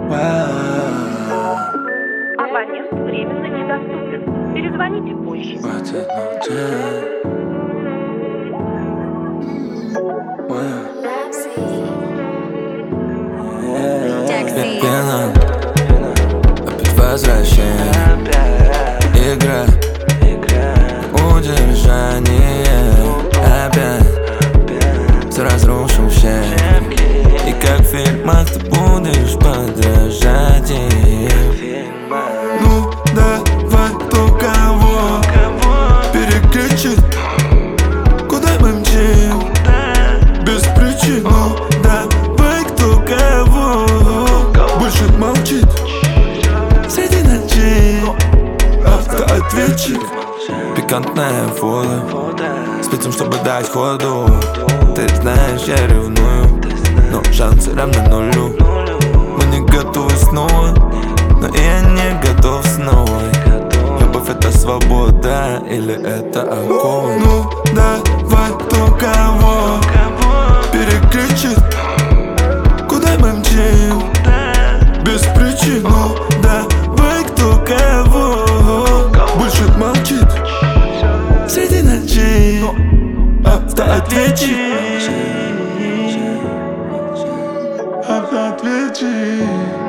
Абонент временно недоступен. Перезвоните позже. Пена, опять возвращение. Игра, удержание. Опять все разрушил в щепки. И как в фильмах ты будешь подражать им. Ну давай, кто кого перекричит. Куда мы мчим? Без причин. Ну давай, кто кого больше молчит. Среди ночей автоответчик. Пикантная вода, спецом, чтобы дать ходу. Ты знаешь, я ревную, но шансы равны нулю. Мы не готовы снова, но и я не готов снова. Любовь — это свобода или это огонь? Ну давай, кто кого перекричит. Куда мы мчим? Без причин. Ну давай, кто кого больше молчит. Среди ночей автоответчик. Автоответчик.